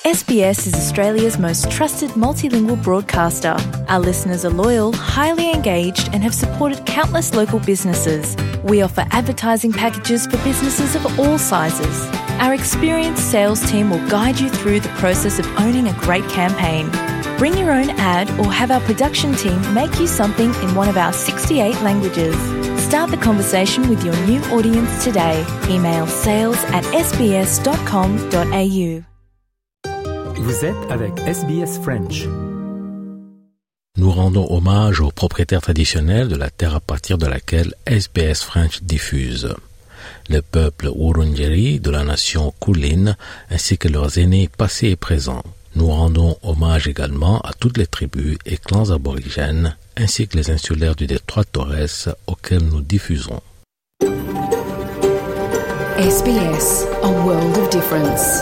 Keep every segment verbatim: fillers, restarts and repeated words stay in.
S B S is Australia's most trusted multilingual broadcaster. Our listeners are loyal, highly engaged, and have supported countless local businesses. We offer advertising packages for businesses of all sizes. Our experienced sales team will guide you through the process of owning a great campaign. Bring your own ad or have our production team make you something in one of our sixty-eight languages. Start the conversation with your new audience today. Email sales at s b s dot com dot a u. Vous êtes avec S B S French. Nous rendons hommage aux propriétaires traditionnels de la terre à partir de laquelle S B S French diffuse. Le peuple Wurundjeri de la nation Kulin ainsi que leurs aînés passés et présents. Nous rendons hommage également à toutes les tribus et clans aborigènes ainsi que les insulaires du détroit Torres auxquels nous diffusons. S B S, a world of difference.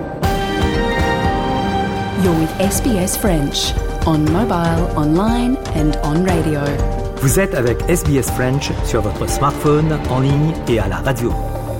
You're with S B S French, on mobile, online and on radio. Vous êtes avec S B S French sur votre smartphone, en ligne et à la radio.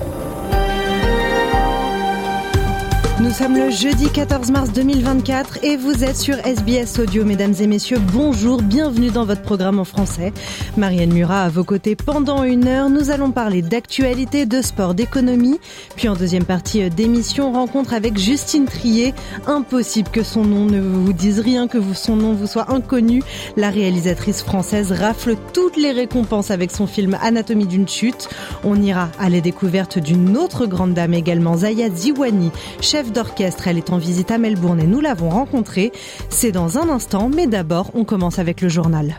Nous sommes le jeudi quatorze mars deux mille vingt-quatre et vous êtes sur S B S Audio. Mesdames et messieurs, bonjour, bienvenue dans votre programme en français. Marianne Murat à vos côtés pendant une heure. Nous allons parler d'actualité, de sport, d'économie. Puis en deuxième partie d'émission, rencontre avec Justine Triet. Impossible que son nom ne vous dise rien, que son nom vous soit inconnu. La réalisatrice française rafle toutes les récompenses avec son film Anatomie d'une chute. On ira à la découverte d'une autre grande dame également, Zaya Ziwani, chef d'orchestre. Elle est en visite à Melbourne et nous l'avons rencontrée. C'est dans un instant, mais d'abord, on commence avec le journal.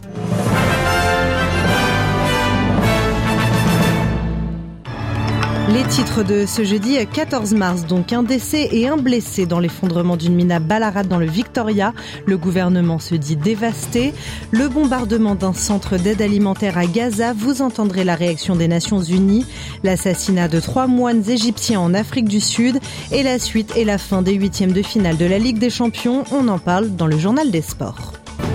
Les titres de ce jeudi quatorze mars, donc un décès et un blessé dans l'effondrement d'une mine à Ballarat dans le Victoria. Le gouvernement se dit dévasté. Le bombardement d'un centre d'aide alimentaire à Gaza, vous entendrez la réaction des Nations Unies. L'assassinat de trois moines égyptiens en Afrique du Sud et la suite et la fin des huitièmes de finale de la Ligue des Champions. On en parle dans le journal des sports.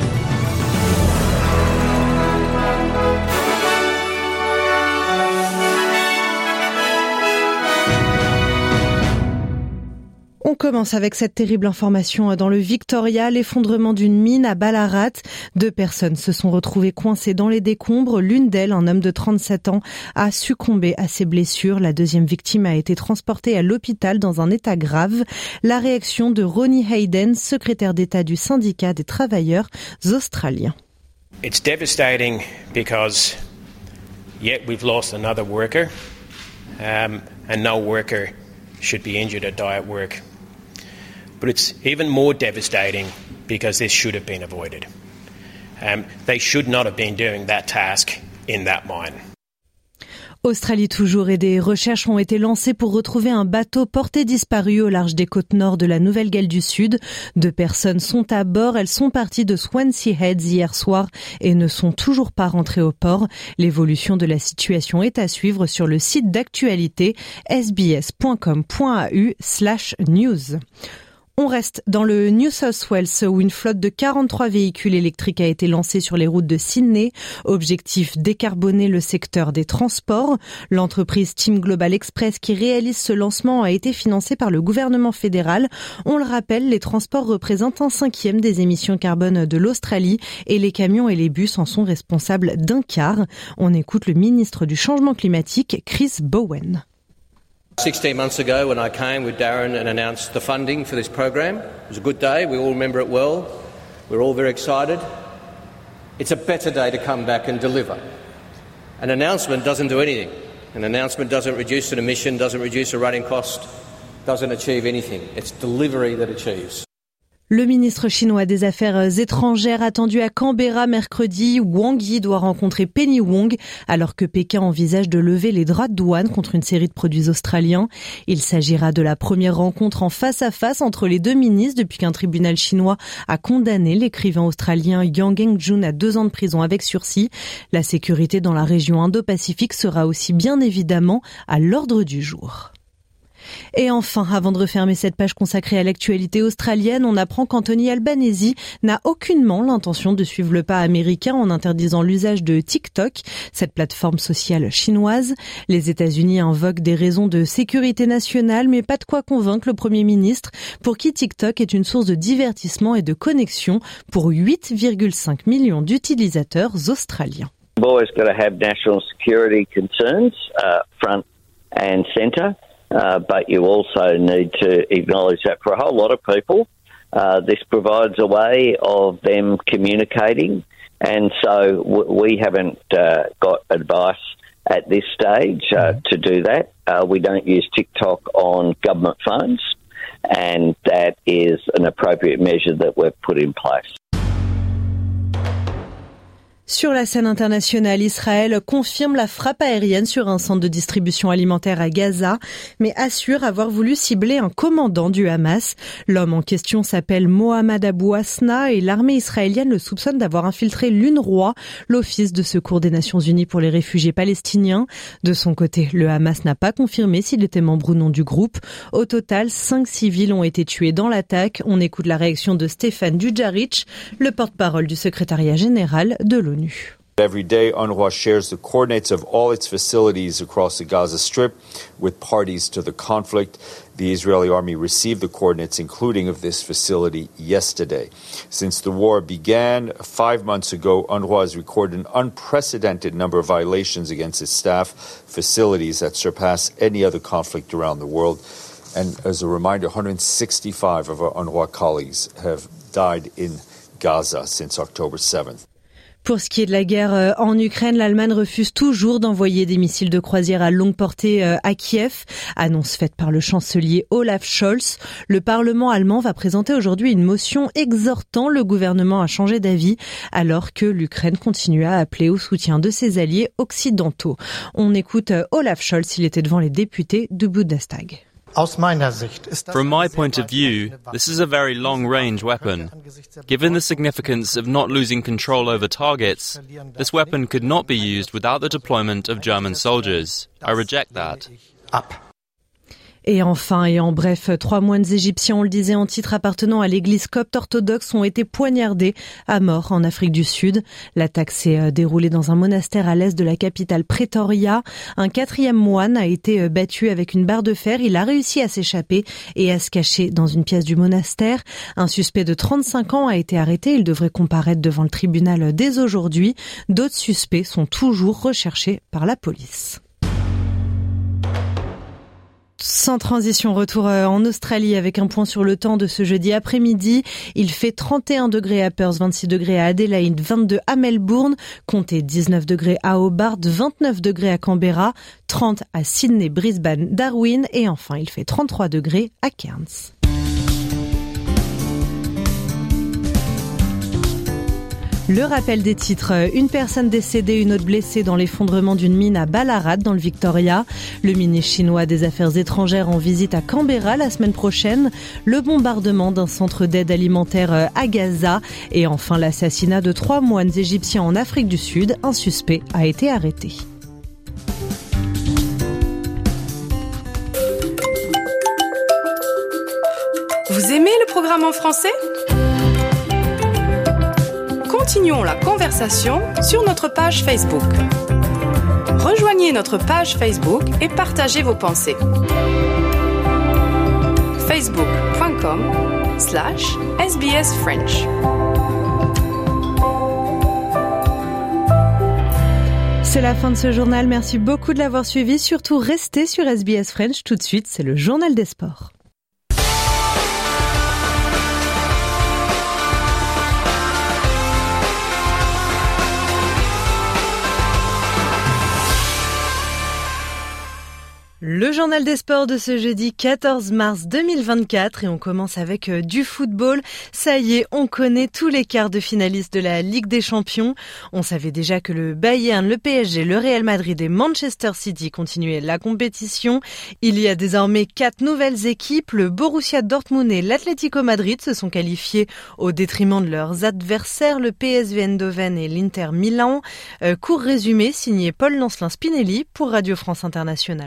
On commence avec cette terrible information dans le Victoria, l'effondrement d'une mine à Ballarat. Deux personnes se sont retrouvées coincées dans les décombres. L'une d'elles, un homme de trente-sept ans, a succombé à ses blessures. La deuxième victime a été transportée à l'hôpital dans un état grave. La réaction de Ronnie Hayden, secrétaire d'État du syndicat des travailleurs australiens. It's devastating because yet we've lost another worker um, and no worker should be injured or die at work. But it's even more devastating because this should have been avoided. Um, they should not have been doing that task in that mine. Australie toujours et des recherches ont été lancées pour retrouver un bateau porté disparu au large des côtes nord de la Nouvelle-Galles du Sud. Deux personnes sont à bord. Elles sont parties de Swansea Heads hier soir et ne sont toujours pas rentrées au port. L'évolution de la situation est à suivre sur le site d'actualité sbs.com.au slash news. On reste dans le New South Wales où une flotte de quarante-trois véhicules électriques a été lancée sur les routes de Sydney. Objectif, décarboner le secteur des transports. L'entreprise Team Global Express qui réalise ce lancement a été financée par le gouvernement fédéral. On le rappelle, les transports représentent un cinquième des émissions carbone de l'Australie et les camions et les bus en sont responsables d'un quart. On écoute le ministre du Changement climatique, Chris Bowen. sixteen months ago when I came with Darren and announced the funding for this program, it was a good day, we all remember it well, we're all very excited. It's a better day to come back and deliver. An announcement doesn't do anything. An announcement doesn't reduce an emission, doesn't reduce a running cost, doesn't achieve anything. It's delivery that achieves. Le ministre chinois des Affaires étrangères attendu à Canberra mercredi, Wang Yi doit rencontrer Penny Wong alors que Pékin envisage de lever les droits de douane contre une série de produits australiens. Il s'agira de la première rencontre en face à face entre les deux ministres depuis qu'un tribunal chinois a condamné l'écrivain australien Yang Hengjun à deux ans de prison avec sursis. La sécurité dans la région Indo-Pacifique sera aussi bien évidemment à l'ordre du jour. Et enfin, avant de refermer cette page consacrée à l'actualité australienne, on apprend qu'Anthony Albanese n'a aucunement l'intention de suivre le pas américain en interdisant l'usage de TikTok, cette plateforme sociale chinoise. Les États-Unis invoquent des raisons de sécurité nationale, mais pas de quoi convaincre le Premier ministre, pour qui TikTok est une source de divertissement et de connexion pour huit virgule cinq millions d'utilisateurs australiens. We've always got to have national security concerns uh, front and centre. Uh, but you also need to acknowledge that for a whole lot of people, uh, this provides a way of them communicating. And so w- we haven't uh, got advice at this stage uh, to do that. Uh, we don't use TikTok on government phones, and that is an appropriate measure that we've put in place. Sur la scène internationale, Israël confirme la frappe aérienne sur un centre de distribution alimentaire à Gaza, mais assure avoir voulu cibler un commandant du Hamas. L'homme en question s'appelle Mohamed Abou Hasna et l'armée israélienne le soupçonne d'avoir infiltré l'UNRWA, l'Office de secours des Nations Unies pour les réfugiés palestiniens. De son côté, le Hamas n'a pas confirmé s'il était membre ou non du groupe. Au total, cinq civils ont été tués dans l'attaque. On écoute la réaction de Stéphane Dujarric, le porte-parole du secrétariat général de l'ONU. Every day, UNRWA shares the coordinates of all its facilities across the Gaza Strip with parties to the conflict. The Israeli army received the coordinates, including of this facility, yesterday. Since the war began five months ago, UNRWA has recorded an unprecedented number of violations against its staff facilities that surpass any other conflict around the world. And as a reminder, one hundred sixty-five of our UNRWA colleagues have died in Gaza since October seventh. Pour ce qui est de la guerre en Ukraine, l'Allemagne refuse toujours d'envoyer des missiles de croisière à longue portée à Kiev. Annonce faite par le chancelier Olaf Scholz. Le Parlement allemand va présenter aujourd'hui une motion exhortant le gouvernement à changer d'avis, alors que l'Ukraine continue à appeler au soutien de ses alliés occidentaux. On écoute Olaf Scholz, il était devant les députés du Bundestag. From my point of view, this is a very long-range weapon. Given the significance of not losing control over targets, this weapon could not be used without the deployment of German soldiers. I reject that. Et enfin, et en bref, trois moines égyptiens, on le disait en titre, appartenant à l'église copte orthodoxe ont été poignardés à mort en Afrique du Sud. L'attaque s'est déroulée dans un monastère à l'est de la capitale Pretoria. Un quatrième moine a été battu avec une barre de fer. Il a réussi à s'échapper et à se cacher dans une pièce du monastère. Un suspect de trente-cinq ans a été arrêté. Il devrait comparaître devant le tribunal dès aujourd'hui. D'autres suspects sont toujours recherchés par la police. Sans transition, retour en Australie avec un point sur le temps de ce jeudi après-midi. Il fait trente et un degrés à Perth, vingt-six degrés à Adélaïde, vingt-deux à Melbourne, comptez dix-neuf degrés à Hobart, vingt-neuf degrés à Canberra, trente à Sydney, Brisbane, Darwin et enfin il fait trente-trois degrés à Cairns. Le rappel des titres. Une personne décédée, une autre blessée dans l'effondrement d'une mine à Ballarat dans le Victoria. Le ministre chinois des Affaires étrangères en visite à Canberra la semaine prochaine. Le bombardement d'un centre d'aide alimentaire à Gaza. Et enfin l'assassinat de trois moines égyptiens en Afrique du Sud. Un suspect a été arrêté. Vous aimez le programme en français ? Continuons la conversation sur notre page Facebook. Rejoignez notre page Facebook et partagez vos pensées. facebook.com slash sbsfrench. C'est la fin de ce journal. Merci beaucoup de l'avoir suivi. Surtout, restez sur S B S French. Tout de suite, c'est le journal des sports. Le journal des sports de ce jeudi quatorze mars deux mille vingt-quatre et on commence avec euh, du football. Ça y est, on connaît tous les quarts de finalistes de la Ligue des Champions. On savait déjà que le Bayern, le P S G, le Real Madrid et Manchester City continuaient la compétition. Il y a désormais quatre nouvelles équipes. Le Borussia Dortmund et l'Atlético Madrid se sont qualifiés au détriment de leurs adversaires, le P S V Eindhoven et l'Inter Milan. Euh, court résumé signé Paul Lancelin Spinelli pour Radio France Internationale.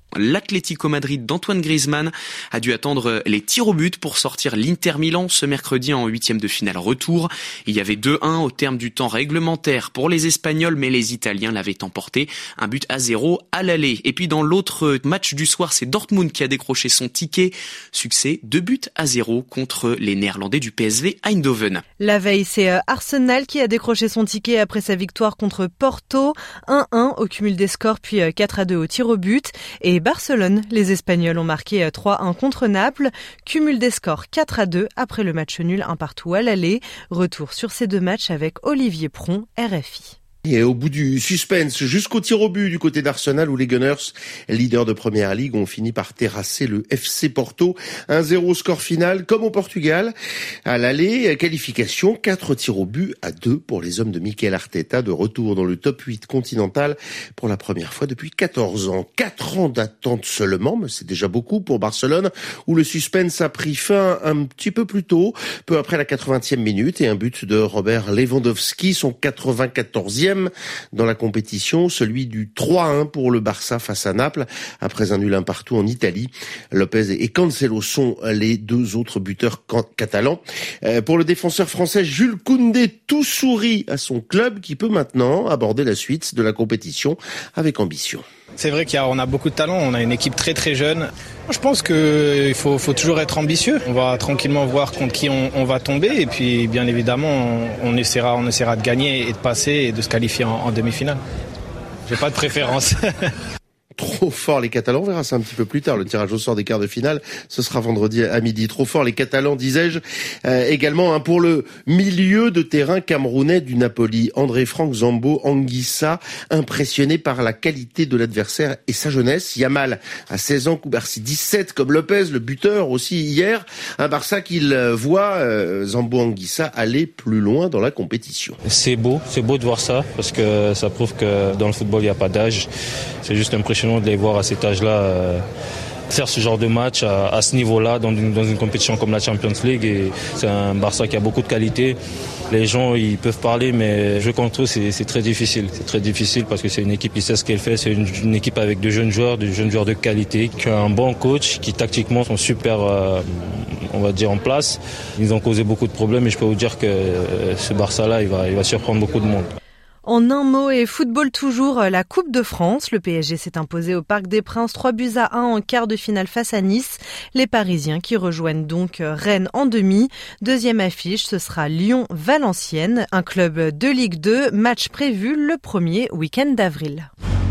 L'Atlético Madrid d'Antoine Griezmann a dû attendre les tirs au but pour sortir l'Inter Milan ce mercredi en huitième de finale retour. Il y avait deux un au terme du temps réglementaire pour les Espagnols, mais les Italiens l'avaient emporté un but à zéro à l'aller. Et puis dans l'autre match du soir, c'est Dortmund qui a décroché son ticket. Succès, deux buts à zéro contre les Néerlandais du P S V Eindhoven. La veille, c'est Arsenal qui a décroché son ticket après sa victoire contre Porto. un un au cumul des scores, puis quatre à deux au tir au but. Et Barcelone, les Espagnols ont marqué trois un contre Naples. Cumul des scores quatre à deux après le match nul un partout à l'aller. Retour sur ces deux matchs avec Olivier Pron, R F I. Et au bout du suspense, jusqu'au tir au but du côté d'Arsenal où les Gunners, leaders de Première Ligue, ont fini par terrasser le F C Porto. un zéro score final, comme au Portugal. À l'aller, qualification, quatre tirs au but à deux pour les hommes de Mikel Arteta, de retour dans le top huit continental pour la première fois depuis quatorze ans. quatre ans d'attente seulement, mais c'est déjà beaucoup pour Barcelone, où le suspense a pris fin un petit peu plus tôt, peu après la quatre-vingtième minute, et un but de Robert Lewandowski, son quatre-vingt-quatorzième dans la compétition, celui du trois un pour le Barça face à Naples, après un nul un partout en Italie. Lopez et Cancelo sont les deux autres buteurs catalans. Euh, pour le défenseur français Jules Koundé, tout sourit à son club qui peut maintenant aborder la suite de la compétition avec ambition. C'est vrai qu'on a, a beaucoup de talent, on a une équipe très très jeune. Je pense qu'il faut, faut toujours être ambitieux. On va tranquillement voir contre qui on, on va tomber et puis bien évidemment on, on, essaiera, on essaiera de gagner et de passer et de se qualifier en, en demi-finale. J'ai pas de préférence. Trop fort les Catalans, on verra ça un petit peu plus tard. Le tirage au sort des quarts de finale, ce sera vendredi à midi. Trop fort les Catalans, disais-je. Euh, également hein, pour le milieu de terrain camerounais du Napoli, André Franck Zambo Anguissa, impressionné par la qualité de l'adversaire et sa jeunesse. Yamal à seize ans, Koubarsi dix-sept, comme Lopez, le buteur aussi hier. Un Barça qu'il voit, euh, Zambo Anguissa, aller plus loin dans la compétition. C'est beau, c'est beau de voir ça, parce que ça prouve que dans le football, il n'y a pas d'âge. C'est juste impressionnant de les voir à cet âge-là euh, faire ce genre de match à, à ce niveau-là dans une, dans une compétition comme la Champions League. Et c'est un Barça qui a beaucoup de qualité. Les gens ils peuvent parler, mais jouer contre eux c'est, c'est très difficile. C'est très difficile parce que c'est une équipe qui sait ce qu'elle fait. C'est une, une équipe avec de jeunes joueurs, de jeunes joueurs de qualité, qui a un bon coach, qui tactiquement sont super, euh, on va dire en place. Ils ont causé beaucoup de problèmes et je peux vous dire que euh, ce Barça-là il va, il va surprendre beaucoup de monde. En un mot et football toujours, la Coupe de France. Le P S G s'est imposé au Parc des Princes trois buts à un en quart de finale face à Nice. Les Parisiens qui rejoignent donc Rennes en demi. Deuxième affiche, ce sera Lyon-Valenciennes, un club de Ligue deux. Match prévu le premier week-end d'avril.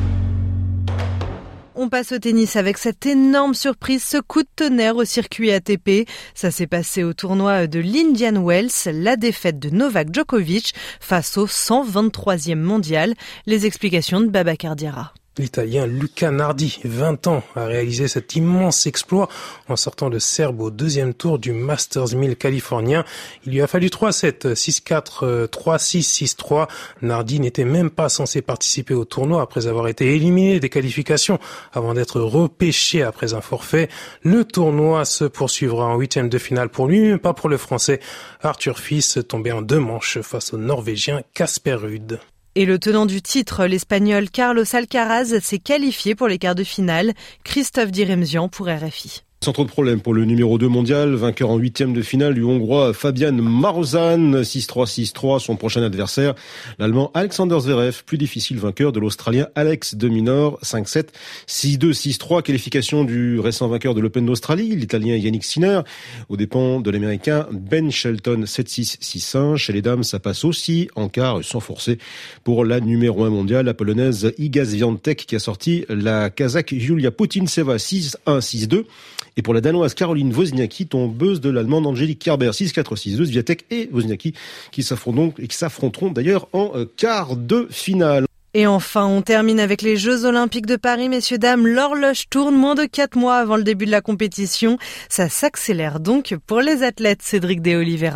On passe au tennis avec cette énorme surprise, ce coup de tonnerre au circuit A T P. Ça s'est passé au tournoi de l'Indian Wells, la défaite de Novak Djokovic face au cent vingt-troisième mondial. Les explications de Babacar Diarra. L'Italien Luca Nardi, vingt ans, a réalisé cet immense exploit en sortant le Serbe au deuxième tour du Masters mille californien. Il lui a fallu trois sets, six quatre, trois six, six trois. Nardi n'était même pas censé participer au tournoi après avoir été éliminé des qualifications avant d'être repêché après un forfait. Le tournoi se poursuivra en huitième de finale pour lui, mais pas pour le Français. Arthur Fils tombé en deux manches face au Norvégien Casper Ruud. Et le tenant du titre, l'Espagnol Carlos Alcaraz, s'est qualifié pour les quarts de finale. Christophe Diremzian pour R F I. Sans trop de problème pour le numéro deux mondial, vainqueur en huitième de finale du Hongrois Fabian Marozsan, six trois, six trois, son prochain adversaire, l'Allemand Alexander Zverev, plus difficile vainqueur de l'Australien Alex de Minaur, cinq sept, six deux, six trois, qualification du récent vainqueur de l'Open d'Australie, l'Italien Yannick Sinner, aux dépens de l'Américain Ben Shelton, sept six, six un. Chez les dames, ça passe aussi en quart sans forcer pour la numéro un mondiale, la Polonaise Iga Świątek qui a sorti la Kazakh Yulia Putintseva, six un, six deux. Et pour la Danoise Caroline Wozniacki, tombeuse de l'Allemande Angélique Kerber, six quatre, six deux, Swiatek et Wozniacki qui s'affronteront, donc, et qui s'affronteront d'ailleurs en quart de finale. Et enfin, on termine avec les Jeux Olympiques de Paris, messieurs, dames. L'horloge tourne moins de quatre mois avant le début de la compétition. Ça s'accélère donc pour les athlètes, Cédric de Oliveira.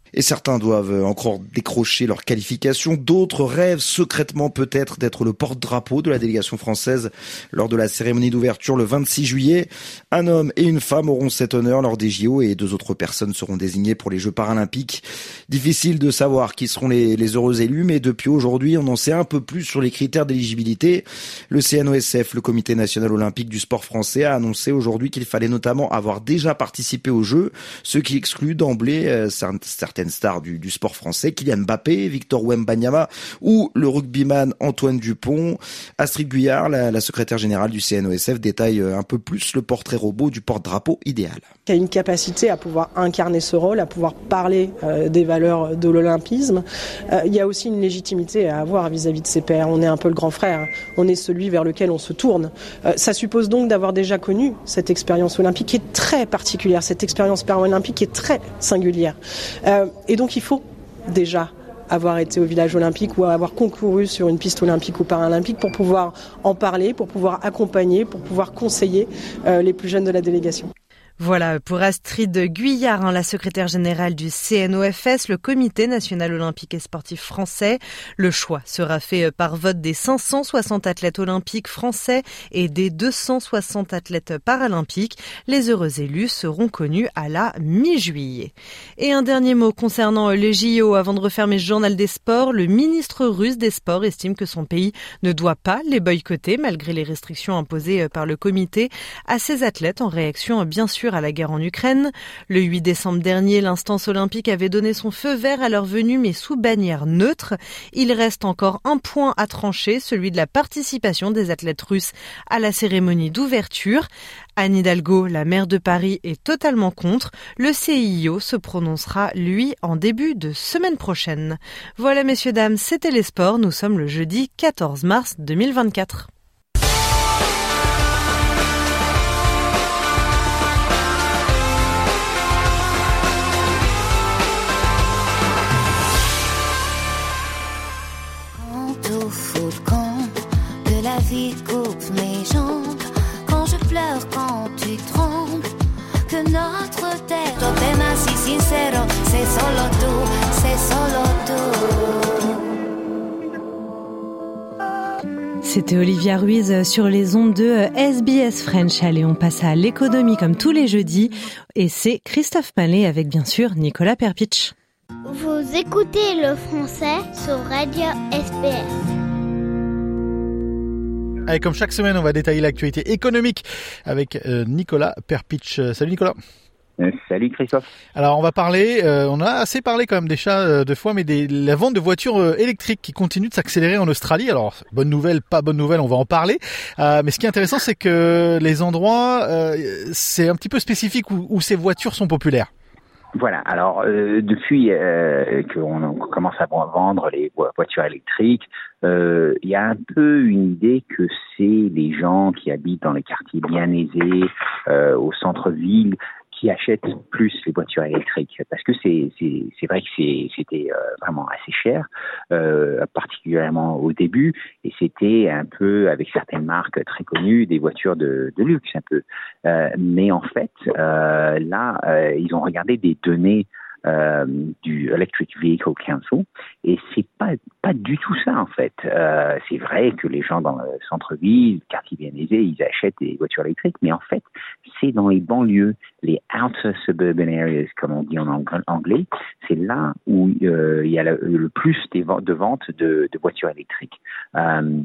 Et certains doivent encore décrocher leur qualification, d'autres rêvent secrètement peut-être d'être le porte-drapeau de la délégation française lors de la cérémonie d'ouverture le vingt-six juillet. Un homme et une femme auront cet honneur lors des J O et deux autres personnes seront désignées pour les Jeux paralympiques. Difficile de savoir qui seront les, les heureux élus, mais depuis aujourd'hui, on en sait un peu plus sur les critères d'éligibilité. Le C N O S F, le Comité national olympique du sport français, a annoncé aujourd'hui qu'il fallait notamment avoir déjà participé aux Jeux, ce qui exclut d'emblée euh, certaines stars du, du sport français, Kylian Mbappé, Victor Wembanyama ou le rugbyman Antoine Dupont. Astrid Guyard, la, la secrétaire générale du C N O S F, détaille un peu plus le portrait robot du porte-drapeau idéal. Il y a une capacité à pouvoir incarner ce rôle, à pouvoir parler euh, des valeurs de l'olympisme. Euh, il y a aussi une légitimité à avoir vis-à-vis de ses pairs. On est un peu le grand frère, on est celui vers lequel on se tourne. Euh, ça suppose donc d'avoir déjà connu cette expérience olympique qui est très particulière, cette expérience paralympique qui est très singulière. Euh, et donc il faut déjà avoir été au village olympique ou avoir concouru sur une piste olympique ou paralympique pour pouvoir en parler, pour pouvoir accompagner, pour pouvoir conseiller euh, les plus jeunes de la délégation. Voilà, pour Astrid Guyard, hein, la secrétaire générale du C N O F S, le Comité national olympique et sportif français. Le choix sera fait par vote des cinq cent soixante athlètes olympiques français et des deux cent soixante athlètes paralympiques. Les heureux élus seront connus à la mi-juillet. Et un dernier mot concernant les J O avant de refermer ce journal des sports. Le ministre russe des Sports estime que son pays ne doit pas les boycotter malgré les restrictions imposées par le comité à ses athlètes en réaction bien sûr à la guerre en Ukraine. Le huit décembre dernier, l'instance olympique avait donné son feu vert à leur venue, mais sous bannière neutre. Il reste encore un point à trancher, celui de la participation des athlètes russes à la cérémonie d'ouverture. Anne Hidalgo, la maire de Paris, est totalement contre. Le C I O se prononcera, lui, en début de semaine prochaine. Voilà, messieurs, dames, c'était les sports. Nous sommes le jeudi quatorze mars deux mille vingt-quatre. La vie coupe mes jambes, quand je pleure, quand tu trembles, que notre terre totem así sincero, c'est solo tú, c'est solo tú. C'était Olivia Ruiz sur les ondes de S B S French. Allez, on passe à l'économie comme tous les jeudis et c'est Christophe Mallet avec bien sûr Nicolas Perpich. Vous écoutez le français sur Radio S B S. Allez, comme chaque semaine, on va détailler l'actualité économique avec euh, Nicolas Perpich. Salut Nicolas. Euh, salut Christophe. Alors on va parler, euh, on a assez parlé quand même déjà euh, deux fois, mais des, la vente de voitures euh, électriques qui continue de s'accélérer en Australie. Alors bonne nouvelle, pas bonne nouvelle, on va en parler. Euh, mais ce qui est intéressant, c'est que les endroits, euh, c'est un petit peu spécifique où, où ces voitures sont populaires. Voilà, alors euh, depuis euh, qu'on commence à vendre les voitures électriques, euh, il y a un peu une idée que c'est les gens qui habitent dans les quartiers bien aisés, euh, au centre-ville, qui achètent plus les voitures électriques, parce que c'est c'est c'est vrai que c'est c'était euh, vraiment assez cher, euh, particulièrement au début, et c'était un peu avec certaines marques très connues des voitures de de luxe un peu, euh, mais en fait euh, là euh, ils ont regardé des données Euh, du Electric Vehicle Council, et c'est pas pas du tout ça en fait. Euh, c'est vrai que les gens dans le centre-ville, quartier bien aisé, ils achètent des voitures électriques, mais en fait, c'est dans les banlieues, les outer suburban areas, comme on dit en anglais, c'est là où euh, il y a le, le plus des ventes, de ventes de, de voitures électriques. Euh,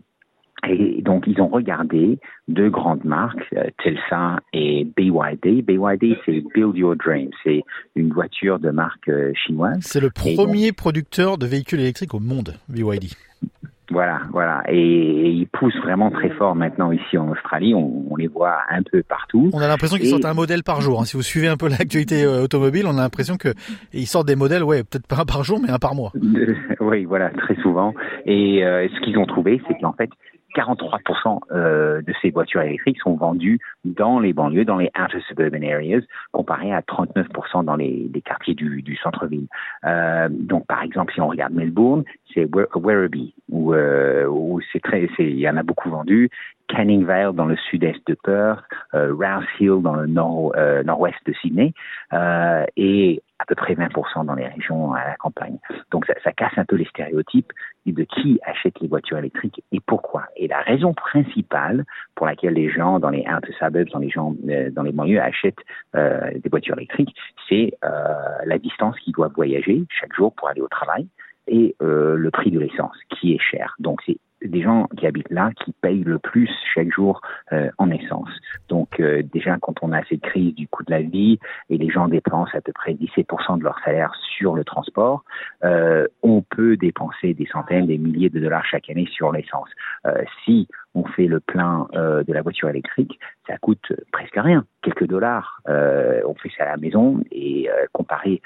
Et donc, ils ont regardé deux grandes marques, euh, Telsa et B Y D. B Y D, c'est Build Your Dream. C'est une voiture de marque euh, chinoise. C'est le premier donc, producteur de véhicules électriques au monde, B Y D. Voilà, voilà. Et, et ils poussent vraiment très fort maintenant ici en Australie. On, on les voit un peu partout. On a l'impression qu'ils et... sortent un modèle par jour. Hein. Si vous suivez un peu l'actualité euh, automobile, on a l'impression que ils sortent des modèles, ouais, peut-être pas un par jour, mais un par mois. Oui, voilà, très souvent. Et euh, ce qu'ils ont trouvé, c'est qu'en fait, quarante-trois pour cent euh, de ces voitures électriques sont vendues dans les banlieues, dans les outer suburban areas, comparé à trente-neuf pour cent dans les, les quartiers du, du centre-ville. Euh, donc, par exemple, si on regarde Melbourne, c'est Werribee, où, euh, où c'est très, c'est, il y en a beaucoup vendu. Canning Vale dans le sud-est de Perth, euh, Rouse Hill dans le nord, euh, nord-ouest de Sydney, euh, et à peu près vingt pour cent dans les régions à la campagne. Donc ça, ça casse un peu les stéréotypes de qui achète les voitures électriques et pourquoi. Et la raison principale pour laquelle les gens dans les outer suburbs, dans les gens euh, dans les banlieues achètent euh, des voitures électriques, c'est euh, la distance qu'ils doivent voyager chaque jour pour aller au travail et euh, le prix de l'essence qui est cher. Donc c'est des gens qui habitent là qui payent le plus chaque jour euh, en essence. Donc euh, déjà quand on a cette crise du coût de la vie et les gens dépensent à peu près dix-sept pour cent de leur salaire sur le transport, euh, on peut dépenser des centaines, des milliers de dollars chaque année sur l'essence. Euh, si on fait le plein euh, de la voiture électrique, ça coûte presque rien, quelques dollars. Euh, on fait ça à la maison et euh, comparé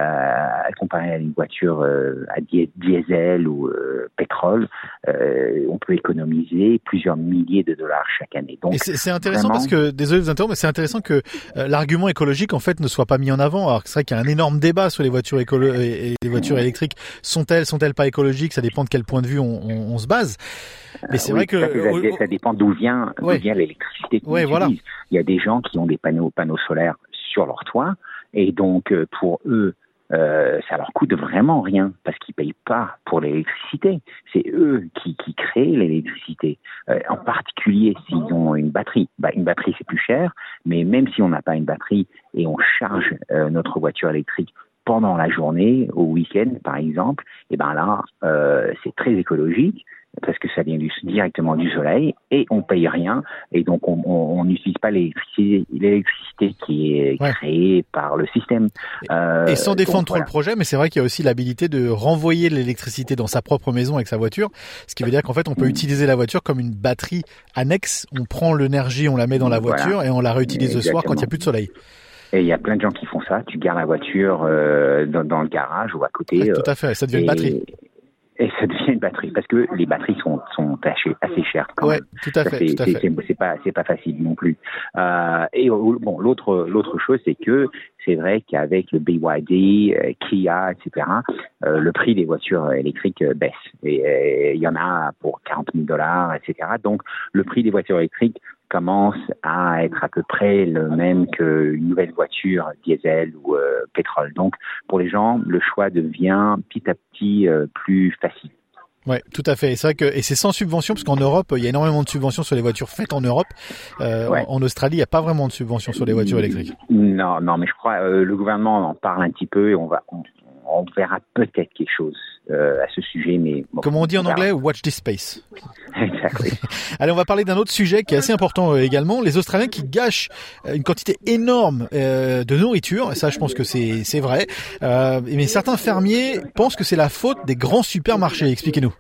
à comparé à une voiture euh, à di- diesel ou euh, pétrole, euh, on peut économiser plusieurs milliers de dollars chaque année. Donc et c'est, c'est intéressant vraiment... parce que désolé de vous interrompre, mais c'est intéressant que euh, l'argument écologique en fait ne soit pas mis en avant. Alors c'est vrai qu'il y a un énorme débat sur les voitures écolo- et, et les voitures électriques. Sont-elles, sont-elles pas écologiques? Ça dépend de quel point de vue on, on, on se base. Mais c'est oui, vrai que ça, ça dépend d'où vient, d'où ouais. vient l'électricité qu'ils ouais, utilisent. Voilà. Il y a des gens qui ont des panneaux, panneaux solaires sur leur toit et donc pour eux, euh, ça leur coûte vraiment rien parce qu'ils payent pas pour l'électricité. C'est eux qui, qui créent l'électricité. Euh, en particulier s'ils ont une batterie. Bah, une batterie c'est plus cher, mais même si on n'a pas une batterie et on charge euh, notre voiture électrique pendant la journée, au week-end par exemple, et ben là euh, c'est très écologique. Parce que ça vient du, directement du soleil et on paye rien et donc on n'utilise pas l'électricité, l'électricité qui est ouais. créée par le système. Euh, et sans défendre donc, trop voilà. le projet, mais c'est vrai qu'il y a aussi l'habilité de renvoyer l'électricité dans sa propre maison avec sa voiture, ce qui veut dire qu'en fait on peut mmh. utiliser la voiture comme une batterie annexe. On prend l'énergie, on la met dans la voiture voilà. et on la réutilise Exactement. le soir quand il n'y a plus de soleil. Et il y a plein de gens qui font ça. Tu gares la voiture euh, dans, dans le garage ou à côté. Ouais, tout à fait, ça devient et... une batterie. Et ça devient une batterie parce que les batteries sont sont assez, assez chères quand ouais, même. tout à fait, c'est, tout à c'est, fait. C'est, c'est pas c'est pas facile non plus. Euh, et bon, l'autre l'autre chose c'est que c'est vrai qu'avec le B Y D, euh, Kia, et cetera, euh, le prix des voitures électriques euh, baisse. Et il y en a pour quarante mille dollars, et cetera. Donc le prix des voitures électriques commence à être à peu près le même qu'une nouvelle voiture diesel ou euh, pétrole. Donc, pour les gens, le choix devient petit à petit euh, plus facile. Ouais, tout à fait. C'est vrai que et c'est sans subvention parce qu'en Europe, il y a énormément de subventions sur les voitures faites en Europe. Euh, ouais. en, en Australie, il n'y a pas vraiment de subventions sur les voitures électriques. Non, non, mais je crois euh, le gouvernement en parle un petit peu et on va on, on verra peut-être quelque chose euh, à ce sujet, mais bon, comme on dit en anglais, watch this space. Exactly. Allez, on va parler d'un autre sujet qui est assez important euh, également, les Australiens qui gâchent euh, une quantité énorme euh, de nourriture. Et ça, je pense que c'est c'est vrai. Euh, mais certains fermiers pensent que c'est la faute des grands supermarchés. Expliquez-nous.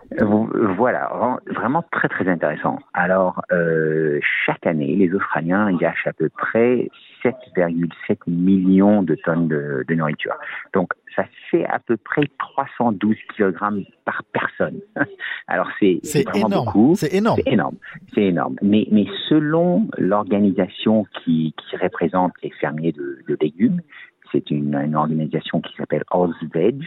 Voilà, vraiment très très intéressant. Alors, euh, chaque année, les Australiens gâchent à peu près sept virgule sept millions de tonnes de, de nourriture. Donc, ça fait à peu près trois cent douze kilogrammes par personne. Alors, c'est, c'est, c'est vraiment énorme. beaucoup. C'est énorme. C'est énorme. C'est énorme. Mais, mais selon l'organisation qui, qui représente les fermiers de, de légumes, c'est une, une organisation qui s'appelle AusVeg,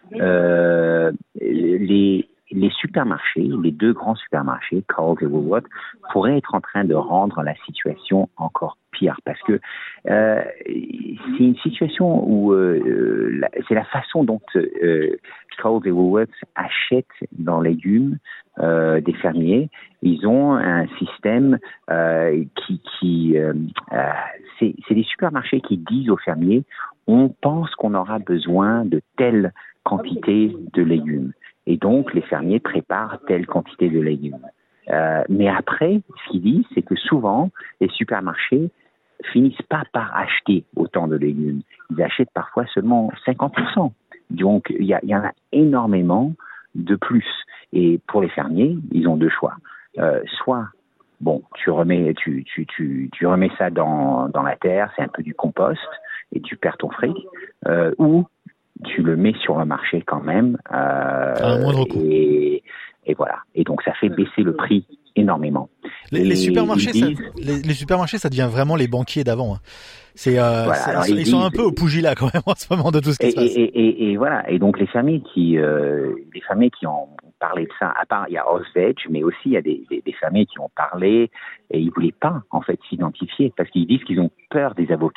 euh, les les supermarchés, les deux grands supermarchés, Coles et Woolworths, pourraient être en train de rendre la situation encore pire parce que euh, c'est une situation où euh, la, c'est la façon dont euh, Coles et Woolworths achètent leurs légumes euh, des fermiers. Ils ont un système euh, qui, qui euh, euh, c'est, c'est des supermarchés qui disent aux fermiers on pense qu'on aura besoin de telle quantité de légumes. Et donc, les fermiers préparent telle quantité de légumes. Euh, mais après, ce qu'ils disent, c'est que souvent, les supermarchés finissent pas par acheter autant de légumes. Ils achètent parfois seulement cinquante pour cent. Donc, il y, y en a énormément de plus. Et pour les fermiers, ils ont deux choix. Euh, soit, bon, tu remets, tu, tu, tu, tu remets ça dans, dans la terre, c'est un peu du compost, et tu perds ton fric. Euh, ou tu le mets sur le marché quand même. Euh, à un moindre coût. Et, et voilà. Et donc, ça fait baisser le prix énormément. Les, les supermarchés, disent... ça, les, les supermarchés, ça devient vraiment les banquiers d'avant. Hein. C'est, euh, voilà, c'est alors, ils, ils disent... sont un peu au pugilat quand même en ce moment de tout ce qui et, se passe. Et, et, et, et voilà. Et donc, les familles qui, euh, les familles qui ont parlé de ça, à part, il y a AusVeg, mais aussi il y a des, des, des familles qui ont parlé et ils voulaient pas, en fait, s'identifier parce qu'ils disent qu'ils ont peur des avocats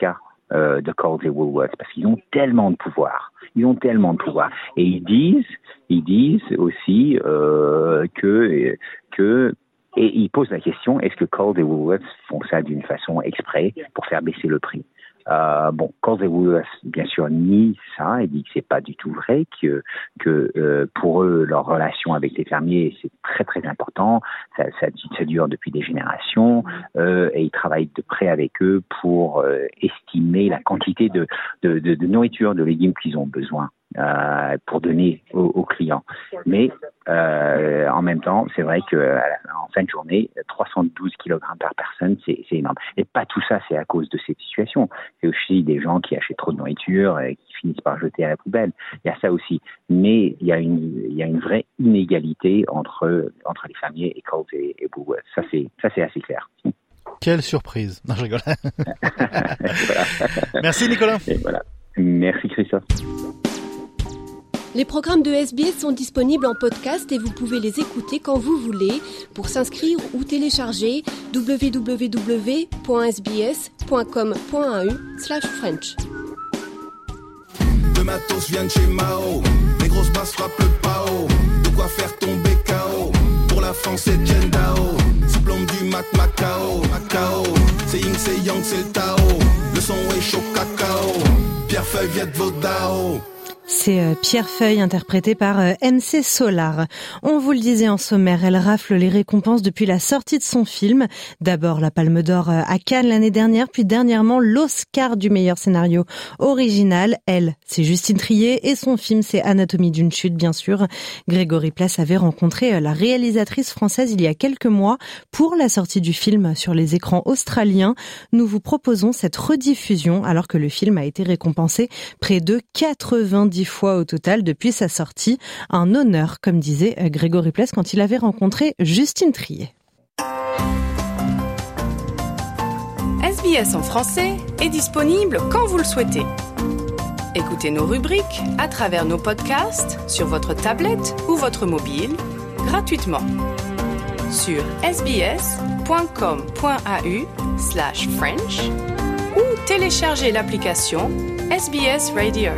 euh, de Coles et Woolworths parce qu'ils ont tellement de pouvoir. Ils ont tellement de pouvoir. Et ils disent, ils disent aussi euh, que que et ils posent la question, est-ce que Coles et Woolworths font ça d'une façon exprès pour faire baisser le prix? Euh, bon, Coles et Woolworths, bien sûr, nient ça et dit que c'est pas du tout vrai, que que euh, pour eux, leur relation avec les fermiers, c'est très très important. Ça, ça, ça dure depuis des générations euh, et ils travaillent de près avec eux pour euh, estimer la quantité de, de, de, de nourriture, de légumes qu'ils ont besoin. Euh, pour donner aux, aux clients. Mais euh, en même temps, c'est vrai que en fin de journée, trois cent douze kilogrammes par personne, c'est, c'est énorme. Et pas tout ça, c'est à cause de cette situation. C'est aussi des gens qui achètent trop de nourriture et qui finissent par jeter à la poubelle. Il y a ça aussi. Mais il y a une, il y a une vraie inégalité entre entre les fermiers et Coles et, et Woolworths. Ça c'est ça c'est assez clair. Quelle surprise. Non, je rigole. Merci Nicolas. Et voilà. Merci Christophe. Les programmes de S B S sont disponibles en podcast et vous pouvez les écouter quand vous voulez. Pour s'inscrire ou télécharger, w w w point s b s point com point a u slash French. Le matos vient de chez Mao, les grosses basses frappent le pao, de quoi faire tomber K O. Pour la France c'est Jendao, diplôme du Mac Macao, Macao, c'est Ying, c'est Yang, c'est le Tao, le son est chaud cacao, Pierre Feuille vient de Vodao. C'est Pierre Feuille, interprété par M C Solar. On vous le disait en sommaire, elle rafle les récompenses depuis la sortie de son film. D'abord la Palme d'Or à Cannes l'année dernière, puis dernièrement l'Oscar du meilleur scénario original. Elle, c'est Justine Triet et son film, c'est Anatomie d'une chute, bien sûr. Grégory Place avait rencontré la réalisatrice française il y a quelques mois pour la sortie du film sur les écrans australiens. Nous vous proposons cette rediffusion alors que le film a été récompensé près de quatre-vingt-dix fois au total depuis sa sortie. Un honneur, comme disait Grégory Place quand il avait rencontré Justine Triet. S B S en français est disponible quand vous le souhaitez. Écoutez nos rubriques à travers nos podcasts sur votre tablette ou votre mobile gratuitement sur s b s point com point a u slash French ou téléchargez l'application S B S Radio.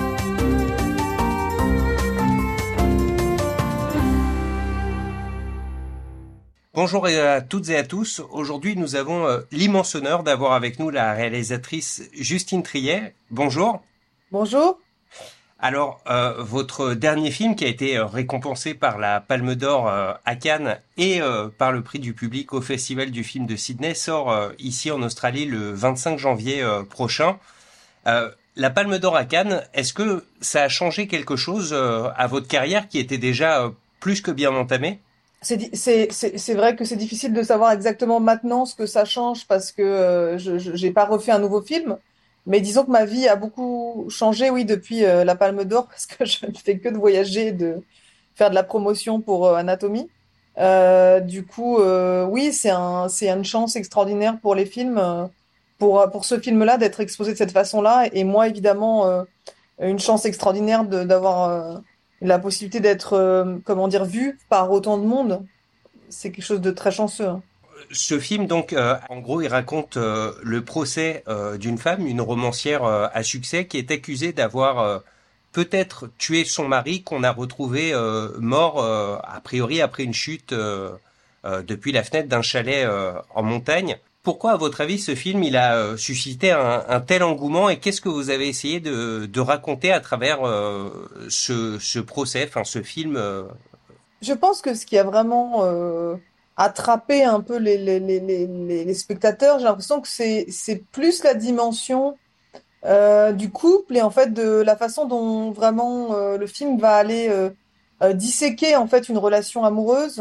Bonjour à toutes et à tous. Aujourd'hui, nous avons euh, l'immense honneur d'avoir avec nous la réalisatrice Justine Triet. Bonjour. Bonjour. Alors, euh, votre dernier film qui a été récompensé par la Palme d'Or euh, à Cannes et euh, par le prix du public au Festival du film de Sydney sort euh, ici en Australie le vingt-cinq janvier euh, prochain. Euh, la Palme d'Or à Cannes, est-ce que ça a changé quelque chose euh, à votre carrière qui était déjà euh, plus que bien entamée ? C'est, c'est, c'est, c'est vrai que c'est difficile de savoir exactement maintenant ce que ça change parce que euh, je, je j'ai pas refait un nouveau film. Mais disons que ma vie a beaucoup changé, oui, depuis euh, la Palme d'Or parce que je ne fais que de voyager, de faire de la promotion pour euh, Anatomie. Euh, du coup, euh, oui, c'est un, c'est une chance extraordinaire pour les films, euh, pour pour ce film-là d'être exposé de cette façon-là. Et moi, évidemment, euh, une chance extraordinaire de, d'avoir euh, la possibilité d'être, euh, comment dire, vu par autant de monde. C'est quelque chose de très chanceux. Hein. Ce film, donc, euh, en gros, il raconte euh, le procès euh, d'une femme, une romancière euh, à succès, qui est accusée d'avoir euh, peut-être tué son mari, qu'on a retrouvé euh, mort, euh, a priori, après une chute euh, euh, depuis la fenêtre d'un chalet euh, en montagne. Pourquoi, à votre avis, ce film, il a euh, suscité un, un tel engouement et qu'est-ce que vous avez essayé de, de raconter à travers euh, ce, ce procès, enfin, ce film euh... Je pense que ce qui a vraiment... Euh... attraper un peu les, les, les, les, les spectateurs. J'ai l'impression que c'est, c'est plus la dimension euh, du couple et en fait de la façon dont vraiment euh, le film va aller euh, euh, disséquer en fait une relation amoureuse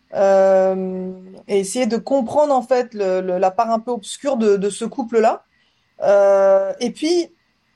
euh, et essayer de comprendre en fait le, le, la part un peu obscure de, de ce couple-là. Euh, et puis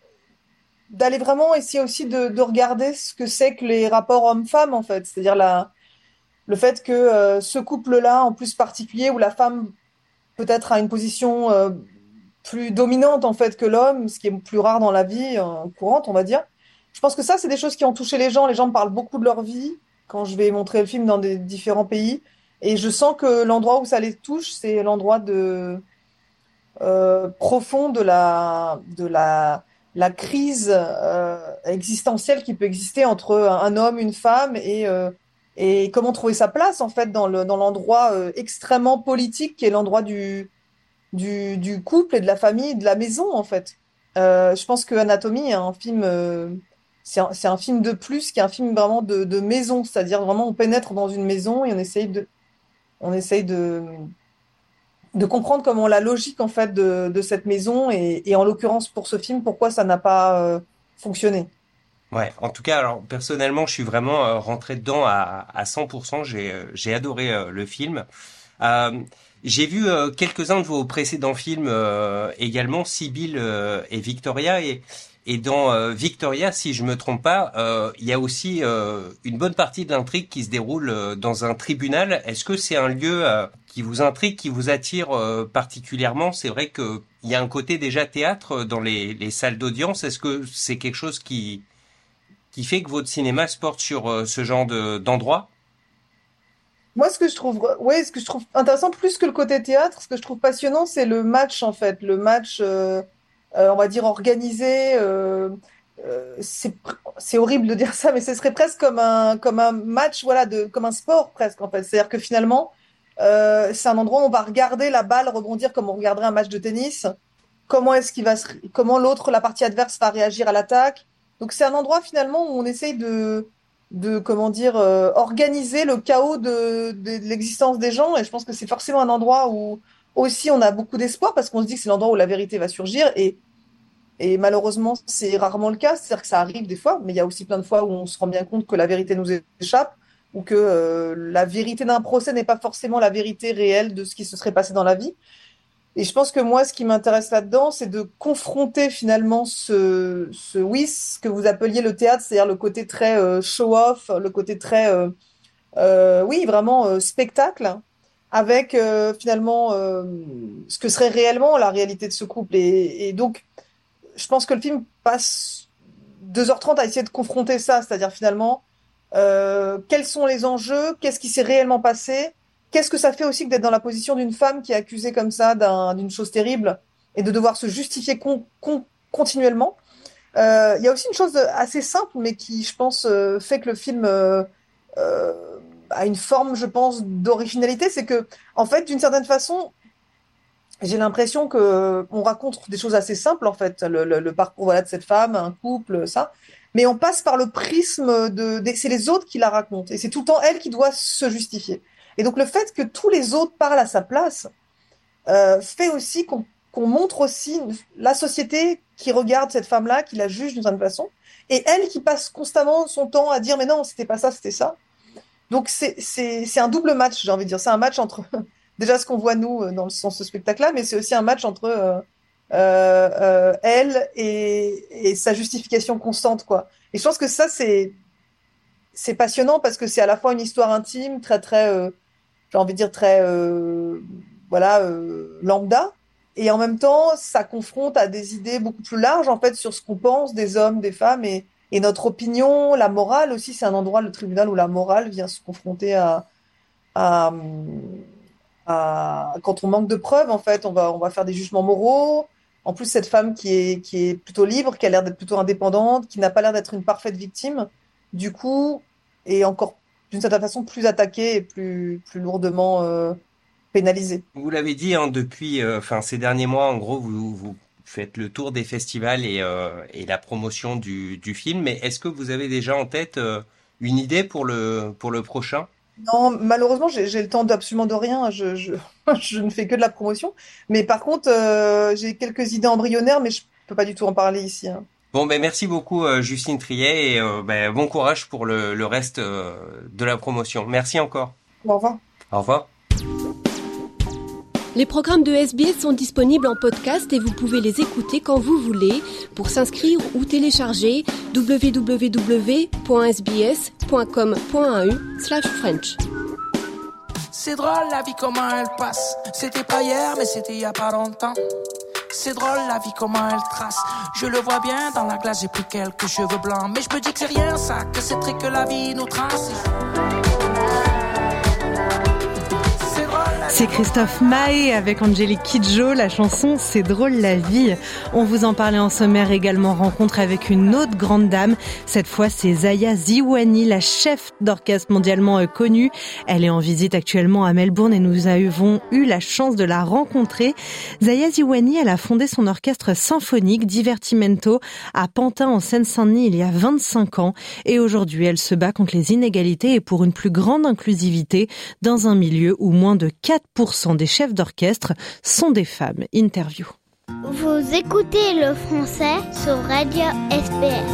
d'aller vraiment essayer aussi de, de regarder ce que c'est que les rapports hommes-femmes en fait, c'est-à-dire la le fait que euh, ce couple-là, en plus particulier, où la femme peut-être a une position euh, plus dominante en fait que l'homme, ce qui est plus rare dans la vie euh, courante, on va dire. Je pense que ça, c'est des choses qui ont touché les gens. Les gens me parlent beaucoup de leur vie quand je vais montrer le film dans des différents pays. Et je sens que l'endroit où ça les touche, c'est l'endroit de euh, profond de la de la la crise euh, existentielle qui peut exister entre un homme, une femme, et euh, et comment trouver sa place en fait dans le dans l'endroit euh, extrêmement politique qui est l'endroit du du du couple et de la famille, de la maison en fait. Euh, je pense que Anatomie est un film euh, c'est un, c'est un film de plus qui est un film vraiment de de maison, c'est-à-dire vraiment on pénètre dans une maison et on essaye de on essaye de de comprendre comment la logique en fait de, de cette maison et, et en l'occurrence pour ce film pourquoi ça n'a pas euh, fonctionné. Ouais, en tout cas, alors personnellement, je suis vraiment euh, rentré dedans à, à cent pour cent. J'ai euh, j'ai adoré euh, le film. Euh, j'ai vu euh, quelques-uns de vos précédents films euh, également, Sibylle euh, et Victoria, et et dans euh, Victoria, si je me trompe pas, euh, il y a aussi euh, une bonne partie de l'intrigue qui se déroule euh, dans un tribunal. Est-ce que c'est un lieu euh, qui vous intrigue, qui vous attire euh, particulièrement? C'est vrai que il y a un côté déjà théâtre dans les, les salles d'audience. Est-ce que c'est quelque chose qui qui fait que votre cinéma se porte sur euh, ce genre de, d'endroit? Moi, ce que je trouve, ouais, ce que je trouve intéressant plus que le côté théâtre, ce que je trouve passionnant, c'est le match en fait, le match. Euh, Euh, on va dire organisé. Euh, euh, c'est c'est horrible de dire ça, mais ce serait presque comme un comme un match, voilà, de comme un sport presque en fait. C'est-à-dire que finalement, euh, c'est un endroit où on va regarder la balle rebondir comme on regarderait un match de tennis. Comment est-ce qu'il va se, comment l'autre, la partie adverse, va réagir à l'attaque. Donc c'est un endroit finalement où on essaye de de comment dire euh, organiser le chaos de, de de l'existence des gens. Et je pense que c'est forcément un endroit où aussi on a beaucoup d'espoir parce qu'on se dit que c'est l'endroit où la vérité va surgir et Et malheureusement, c'est rarement le cas. C'est-à-dire que ça arrive des fois, mais il y a aussi plein de fois où on se rend bien compte que la vérité nous échappe ou que euh, la vérité d'un procès n'est pas forcément la vérité réelle de ce qui se serait passé dans la vie. Et je pense que moi, ce qui m'intéresse là-dedans, c'est de confronter finalement ce, ce oui, ce que vous appeliez le théâtre, c'est-à-dire le côté très euh, show-off, le côté très, euh, euh, oui, vraiment euh, spectacle, avec euh, finalement euh, ce que serait réellement la réalité de ce couple. Et, et donc, je pense que le film passe deux heures trente à essayer de confronter ça, c'est-à-dire finalement, euh, quels sont les enjeux, qu'est-ce qui s'est réellement passé, qu'est-ce que ça fait aussi que d'être dans la position d'une femme qui est accusée comme ça d'un, d'une chose terrible et de devoir se justifier con, con, continuellement. Euh, il y a aussi une chose assez simple, mais qui, je pense, euh, fait que le film euh, euh, a une forme, je pense, d'originalité, c'est que, en fait, d'une certaine façon, j'ai l'impression que on raconte des choses assez simples en fait, le, le, le parcours voilà de cette femme, un couple, ça, mais on passe par le prisme de, de c'est les autres qui la racontent et c'est tout le temps elle qui doit se justifier. Et donc le fait que tous les autres parlent à sa place euh, fait aussi qu'on, qu'on montre aussi la société qui regarde cette femme-là, qui la juge d'une certaine façon, et elle qui passe constamment son temps à dire mais non c'était pas ça, c'était ça. Donc c'est c'est c'est un double match, j'ai envie de dire, c'est un match entre déjà ce qu'on voit nous dans le sens de ce spectacle-là, mais c'est aussi un match entre euh, euh, euh, elle et, et sa justification constante, quoi. Et je pense que ça c'est c'est passionnant parce que c'est à la fois une histoire intime, très très, euh, j'ai envie de dire très euh, voilà euh, lambda, et en même temps ça confronte à des idées beaucoup plus larges en fait sur ce qu'on pense des hommes, des femmes et, et notre opinion, la morale aussi. C'est un endroit, le tribunal, où la morale vient se confronter à à À, quand on manque de preuves, en fait, on va, on va faire des jugements moraux. En plus, cette femme qui est, qui est plutôt libre, qui a l'air d'être plutôt indépendante, qui n'a pas l'air d'être une parfaite victime, du coup, est encore, d'une certaine façon, plus attaquée et plus, plus lourdement euh, pénalisée. Vous l'avez dit, hein, depuis, enfin, euh, ces derniers mois, en gros, vous, vous faites le tour des festivals et, euh, et la promotion du, du film. Mais est-ce que vous avez déjà en tête euh, une idée pour le, pour le prochain? Non, malheureusement, j'ai, j'ai le temps d'absolument de rien. Je, je, je ne fais que de la promotion. Mais par contre, euh, j'ai quelques idées embryonnaires, mais je peux pas du tout en parler ici. Hein. Bon, ben merci beaucoup, euh, Justine Triet, et euh, ben, bon courage pour le, le reste euh, de la promotion. Merci encore. Au revoir. Au revoir. Les programmes de S B S sont disponibles en podcast et vous pouvez les écouter quand vous voulez. Pour s'inscrire ou télécharger, w w w point s b s point com point a u slash French. C'est drôle la vie comment elle passe. C'était pas hier mais c'était il y a pas longtemps. C'est drôle la vie comment elle trace. Je le vois bien dans la glace, j'ai pris quelques cheveux blancs. Mais je me dis que c'est rien ça, que c'est très que la vie nous trace. C'est Christophe Maé avec Angélique Kidjo, la chanson C'est drôle la vie. On vous en parlait en sommaire également, rencontre avec une autre grande dame. Cette fois, c'est Zaya Ziwani, la chef d'orchestre mondialement connue. Elle est en visite actuellement à Melbourne et nous avons eu la chance de la rencontrer. Zaya Ziwani, elle a fondé son orchestre symphonique Divertimento à Pantin en Seine-Saint-Denis il y a vingt-cinq ans. Et aujourd'hui, elle se bat contre les inégalités et pour une plus grande inclusivité dans un milieu où moins de quatre pour cent des chefs d'orchestre sont des femmes. Interview. Vous écoutez le français sur Radio S B S.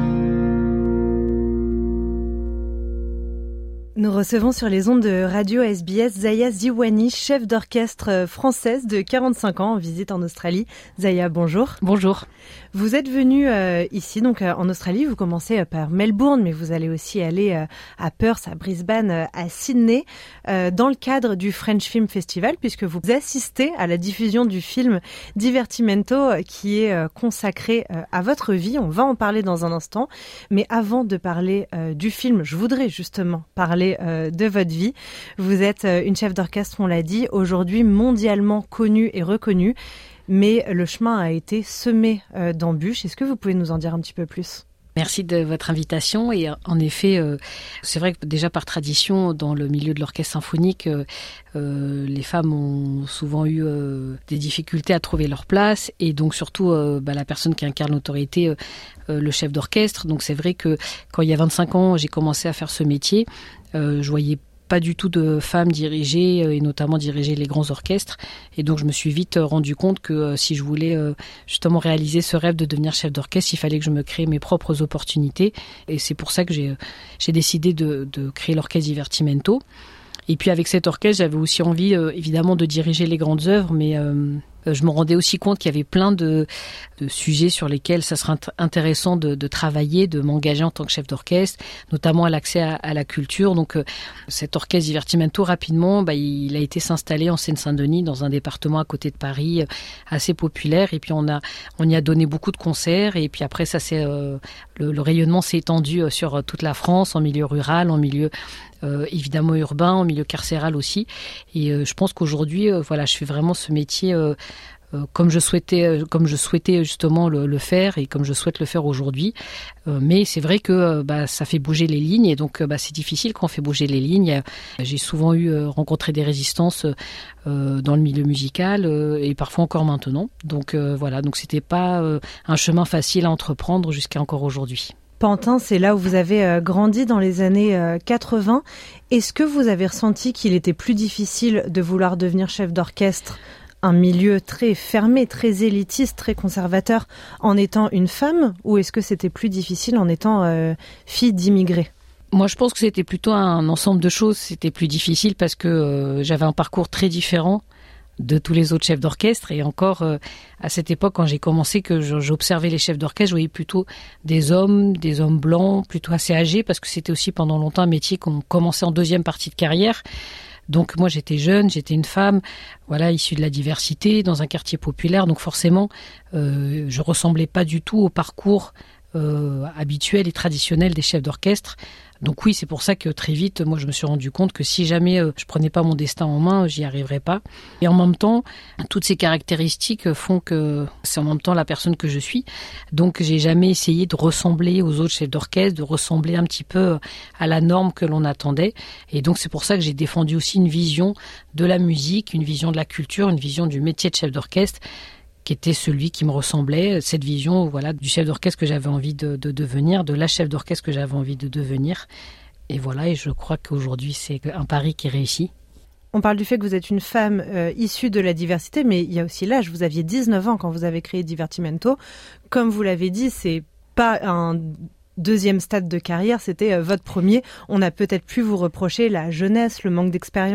Nous recevons sur les ondes de Radio S B S Zaya Ziwani, chef d'orchestre française de quarante-cinq ans en visite en Australie. Zaya, bonjour. Bonjour. Vous êtes venue euh, ici, donc euh, en Australie. Vous commencez euh, par Melbourne, mais vous allez aussi aller euh, à Perth, à Brisbane, euh, à Sydney, euh, dans le cadre du French Film Festival, puisque vous assistez à la diffusion du film Divertimento, euh, qui est euh, consacré euh, à votre vie. On va en parler dans un instant. Mais avant de parler euh, du film, je voudrais justement parler euh, de votre vie. Vous êtes euh, une chef d'orchestre, on l'a dit, aujourd'hui mondialement connue et reconnue. Mais le chemin a été semé euh, d'embûches. Est-ce que vous pouvez nous en dire un petit peu plus ? Merci de votre invitation. Et en effet, euh, c'est vrai que déjà par tradition, dans le milieu de l'orchestre symphonique, euh, euh, les femmes ont souvent eu euh, des difficultés à trouver leur place. Et donc surtout, euh, bah, la personne qui incarne l'autorité, euh, euh, le chef d'orchestre. Donc c'est vrai que quand il y a vingt-cinq ans, j'ai commencé à faire ce métier, euh, je voyais pas du tout de femmes diriger et notamment diriger les grands orchestres. Et donc je me suis vite rendu compte que euh, si je voulais euh, justement réaliser ce rêve de devenir chef d'orchestre, il fallait que je me crée mes propres opportunités. Et c'est pour ça que j'ai, j'ai décidé de, de créer l'orchestre Divertimento. Et puis avec cet orchestre, j'avais aussi envie euh, évidemment de diriger les grandes œuvres, mais euh, je me rendais aussi compte qu'il y avait plein de, de sujets sur lesquels ça serait intéressant de, de travailler, de m'engager en tant que chef d'orchestre, notamment à l'accès à, à la culture. Donc euh, cet orchestre Divertimento, rapidement, bah, il a été s'installer en Seine-Saint-Denis, dans un département à côté de Paris, euh, assez populaire. Et puis on a, on y a donné beaucoup de concerts. Et puis après, ça c'est euh, le, le rayonnement s'est étendu euh, sur toute la France, en milieu rural, en milieu Euh, évidemment urbain, en milieu carcéral aussi. Et euh, je pense qu'aujourd'hui, euh, voilà, je fais vraiment ce métier euh, euh, comme je souhaitais, euh, comme je souhaitais justement le, le faire et comme je souhaite le faire aujourd'hui. Euh, mais c'est vrai que euh, bah, ça fait bouger les lignes et donc euh, bah, c'est difficile quand on fait bouger les lignes. J'ai souvent eu euh, rencontré des résistances euh, dans le milieu musical euh, et parfois encore maintenant. Donc euh, voilà, donc c'était pas euh, un chemin facile à entreprendre jusqu'à encore aujourd'hui. Pantin, c'est là où vous avez euh, grandi dans les années euh, quatre-vingts. Est-ce que vous avez ressenti qu'il était plus difficile de vouloir devenir chef d'orchestre, un milieu très fermé, très élitiste, très conservateur, en étant une femme, ou est-ce que c'était plus difficile en étant euh, fille d'immigrés ? Moi, je pense que c'était plutôt un ensemble de choses. C'était plus difficile parce que euh, j'avais un parcours très différent de tous les autres chefs d'orchestre. Et encore, euh, à cette époque, quand j'ai commencé, que j'observais les chefs d'orchestre, je voyais plutôt des hommes, des hommes blancs, plutôt assez âgés, parce que c'était aussi pendant longtemps un métier qu'on commençait en deuxième partie de carrière. Donc moi, j'étais jeune, j'étais une femme, voilà, issue de la diversité, dans un quartier populaire. Donc forcément, euh, je ressemblais pas du tout au parcours euh, habituel et traditionnel des chefs d'orchestre. Donc oui, c'est pour ça que très vite, moi, je me suis rendu compte que si jamais euh, je prenais pas mon destin en main, j'y arriverais pas. Et en même temps, toutes ces caractéristiques font que c'est en même temps la personne que je suis. Donc j'ai jamais essayé de ressembler aux autres chefs d'orchestre, de ressembler un petit peu à la norme que l'on attendait. Et donc c'est pour ça que j'ai défendu aussi une vision de la musique, une vision de la culture, une vision du métier de chef d'orchestre, qui était celui qui me ressemblait, cette vision, voilà, du chef d'orchestre que j'avais envie de, de devenir, de la chef d'orchestre que j'avais envie de devenir. Et voilà, et je crois qu'aujourd'hui, c'est un pari qui réussit. On parle du fait que vous êtes une femme euh, issue de la diversité, mais il y a aussi l'âge. Vous aviez dix-neuf ans quand vous avez créé Divertimento. Comme vous l'avez dit, c'est pas un deuxième stade de carrière, c'était euh, votre premier. On a peut-être pu vous reprocher la jeunesse, le manque d'expérience ?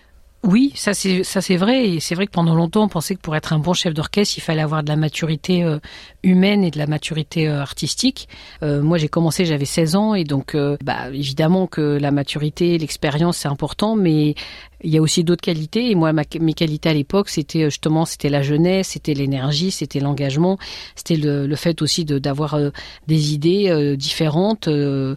Oui, ça c'est ça c'est vrai, et c'est vrai que pendant longtemps on pensait que pour être un bon chef d'orchestre, il fallait avoir de la maturité euh, humaine et de la maturité euh, artistique. Euh, moi j'ai commencé, j'avais seize ans, et donc euh, bah évidemment que la maturité, l'expérience c'est important, mais il y a aussi d'autres qualités. Et moi ma, mes qualités à l'époque, c'était justement c'était la jeunesse, c'était l'énergie, c'était l'engagement, c'était le, le fait aussi de d'avoir euh, des idées euh, différentes. Euh,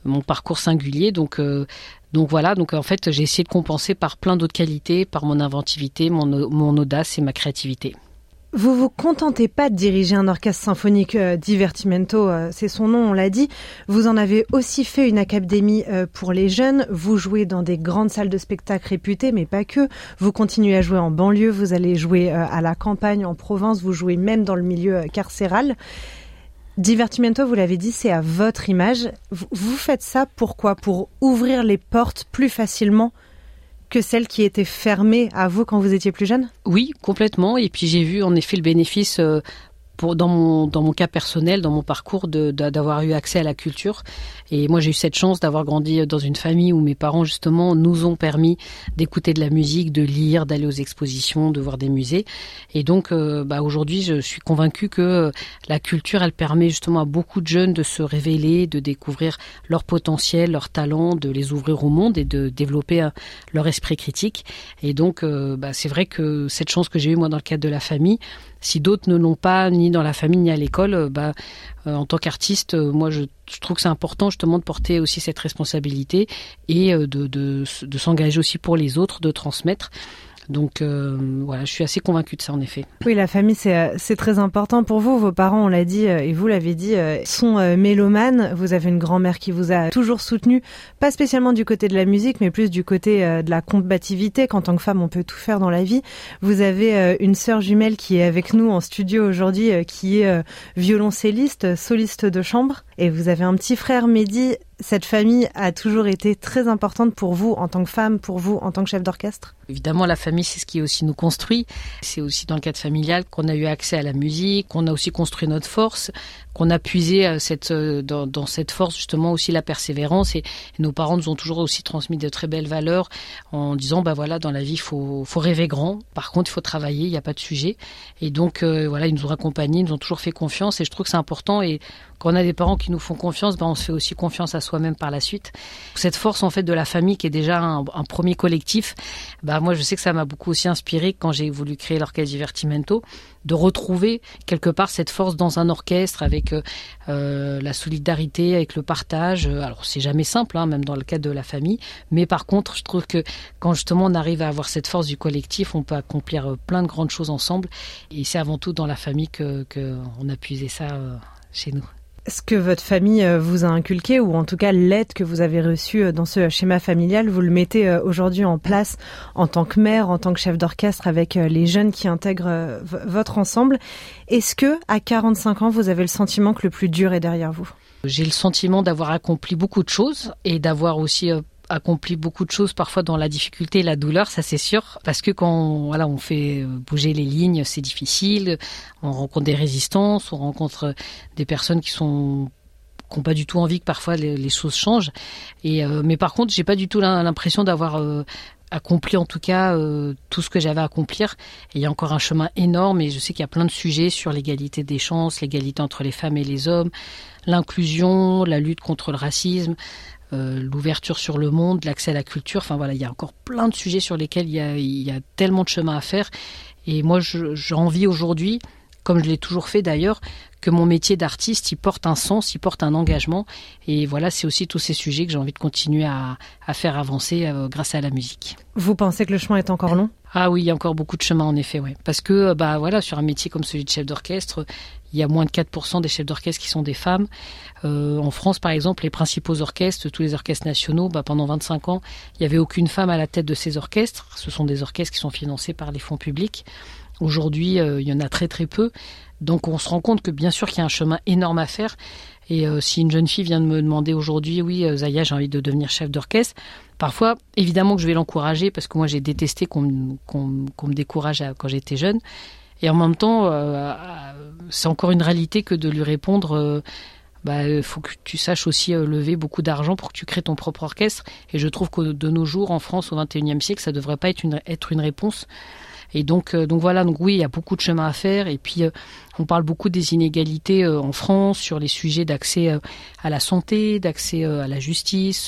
mon parcours singulier. Donc, euh, donc voilà. Donc en fait, j'ai essayé de compenser par plein d'autres qualités, par mon inventivité, mon, mon audace et ma créativité. Vous vous contentez pas de diriger un orchestre symphonique, euh, Divertimento, euh, c'est son nom, on l'a dit. Vous en avez aussi fait une académie euh, pour les jeunes. Vous jouez dans des grandes salles de spectacle réputées, mais pas que. Vous continuez à jouer en banlieue, vous allez jouer euh, à la campagne, en Provence, vous jouez même dans le milieu euh, carcéral. Divertimento, vous l'avez dit, c'est à votre image. Vous, vous faites ça pourquoi ? Pour ouvrir les portes plus facilement que celles qui étaient fermées à vous quand vous étiez plus jeune ? Oui, complètement. Et puis j'ai vu en effet le bénéfice euh, pour, dans, mon, dans mon cas personnel, dans mon parcours, de, de, d'avoir eu accès à la culture. Et moi j'ai eu cette chance d'avoir grandi dans une famille où mes parents justement nous ont permis d'écouter de la musique, de lire, d'aller aux expositions, de voir des musées. Et donc euh, bah, aujourd'hui je suis convaincue que la culture elle permet justement à beaucoup de jeunes de se révéler, de découvrir leur potentiel, leurs talents, de les ouvrir au monde et de développer euh, leur esprit critique. Et donc euh, bah, c'est vrai que cette chance que j'ai eue moi dans le cadre de la famille, si d'autres ne l'ont pas ni dans la famille ni à l'école, bah, euh, en tant qu'artiste, euh, moi je, je trouve que c'est important justement de porter aussi cette responsabilité et euh, de, de, de s'engager aussi pour les autres, de transmettre. Donc euh, voilà, je suis assez convaincue de ça en effet. Oui, la famille c'est c'est très important pour vous. Vos parents, on l'a dit et vous l'avez dit, sont euh, mélomanes. Vous avez une grand-mère qui vous a toujours soutenu, pas spécialement du côté de la musique, mais plus du côté euh, de la combativité. Qu'en tant que femme, on peut tout faire dans la vie. Vous avez euh, une sœur jumelle qui est avec nous en studio aujourd'hui, euh, qui est euh, violoncelliste, soliste de chambre, et vous avez un petit frère, Mehdi. Cette famille a toujours été très importante pour vous en tant que femme, pour vous en tant que chef d'orchestre ? Évidemment, la famille, c'est ce qui aussi nous construit. C'est aussi dans le cadre familial qu'on a eu accès à la musique, qu'on a aussi construit notre force, qu'on a puisé cette, dans, dans cette force justement aussi la persévérance. Et, et nos parents nous ont toujours aussi transmis de très belles valeurs en disant, bah voilà, dans la vie, il faut, faut rêver grand. Par contre, il faut travailler, il n'y a pas de sujet. Et donc, euh, voilà, ils nous ont accompagnés, ils nous ont toujours fait confiance. Et je trouve que c'est important. Et quand on a des parents qui nous font confiance, bah, on se fait aussi confiance à soi-même par la suite. Cette force en fait de la famille qui est déjà un, un premier collectif, bah moi je sais que ça m'a beaucoup aussi inspiré quand j'ai voulu créer l'orchestre Divertimento, de retrouver quelque part cette force dans un orchestre avec euh, la solidarité, avec le partage. Alors c'est jamais simple, hein, même dans le cadre de la famille, mais par contre je trouve que quand justement on arrive à avoir cette force du collectif, on peut accomplir plein de grandes choses ensemble, et c'est avant tout dans la famille que, que on a puisé ça euh, chez nous. Ce que votre famille vous a inculqué, ou en tout cas l'aide que vous avez reçue dans ce schéma familial, vous le mettez aujourd'hui en place en tant que mère, en tant que chef d'orchestre avec les jeunes qui intègrent votre ensemble. Est-ce que, à quarante-cinq ans, vous avez le sentiment que le plus dur est derrière vous ? J'ai le sentiment d'avoir accompli beaucoup de choses et d'avoir aussi accompli beaucoup de choses parfois dans la difficulté et la douleur, ça c'est sûr, parce que quand on, voilà, on fait bouger les lignes, c'est difficile, on rencontre des résistances, on rencontre des personnes qui sont qui n'ont pas du tout envie que parfois les, les choses changent. Et euh, mais par contre, j'ai pas du tout l'impression d'avoir euh, accompli en tout cas euh, tout ce que j'avais à accomplir. Et il y a encore un chemin énorme, et je sais qu'il y a plein de sujets sur l'égalité des chances, l'égalité entre les femmes et les hommes, l'inclusion, la lutte contre le racisme. Euh, l'ouverture sur le monde, l'accès à la culture, enfin voilà, il y a encore plein de sujets sur lesquels il y a, il y a tellement de chemin à faire. Et moi, je, j'ai envie aujourd'hui, comme je l'ai toujours fait d'ailleurs, que mon métier d'artiste, il porte un sens, il porte un engagement. Et voilà, c'est aussi tous ces sujets que j'ai envie de continuer à, à faire avancer euh, grâce à la musique. Vous pensez que le chemin est encore long ? Ah oui, il y a encore beaucoup de chemin en effet, ouais. Parce que bah voilà, sur un métier comme celui de chef d'orchestre, il y a moins de quatre pour cent des chefs d'orchestre qui sont des femmes. Euh, en France, par exemple, les principaux orchestres, tous les orchestres nationaux, bah, pendant vingt-cinq ans, il n'y avait aucune femme à la tête de ces orchestres. Ce sont des orchestres qui sont financés par les fonds publics. Aujourd'hui, euh, il y en a très très peu. Donc on se rend compte que bien sûr qu'il y a un chemin énorme à faire. Et euh, si une jeune fille vient de me demander aujourd'hui, oui, euh, Zaya, j'ai envie de devenir chef d'orchestre, parfois, évidemment que je vais l'encourager, parce que moi j'ai détesté qu'on, qu'on, qu'on me décourage à, quand j'étais jeune. Et en même temps, euh, c'est encore une réalité que de lui répondre, euh, bah, il faut que tu saches aussi euh, lever beaucoup d'argent pour que tu crées ton propre orchestre. Et je trouve que de nos jours, en France, au vingt et unième siècle, ça ne devrait pas être une, être une réponse. Et donc, euh, donc voilà, donc oui, il y a beaucoup de chemin à faire. Et puis, euh, on parle beaucoup des inégalités euh, en France sur les sujets d'accès euh, à la santé, d'accès euh, à la justice,